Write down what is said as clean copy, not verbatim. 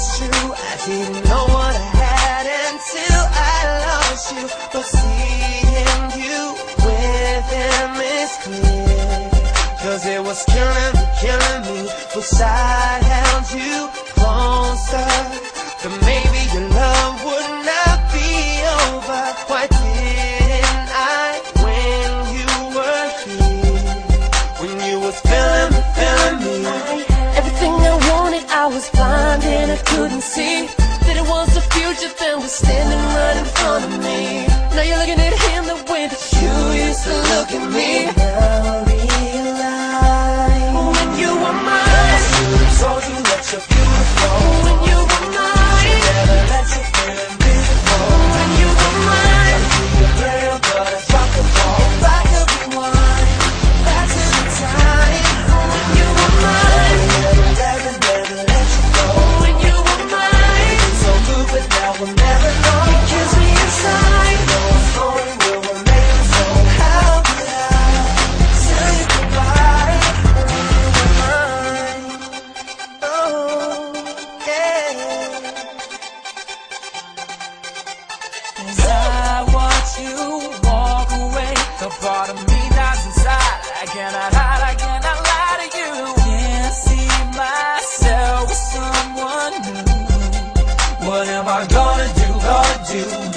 it's true, I didn't know what I had until I lost you. But seeing you with him is clear, 'cause it was killing me. Wish I held you closer, but maybe your love would not be over. Why didn't I when you were here, when you was feeling me? Everything I wanted, I was blind and I couldn't see that it was the future that was standing right in front of me. Now you're looking at him the way that you used to look at me. Now realize When you were mine, told you that you're beautiful. when you were mine, Never let you feel invisible. when you were mine, You're real, but I dropped the ball. if I could rewind back to the time when you were mine, Never let you go. when you were mine, So good, but now we'll never know. it kills me inside. No story will remain. So how could I tell you goodbye when you were mine? Oh, yeah. As I watch you walk away, the part of me that's inside, I cannot hide, I cannot lie to you. Can't see myself with someone new. What am I gonna do?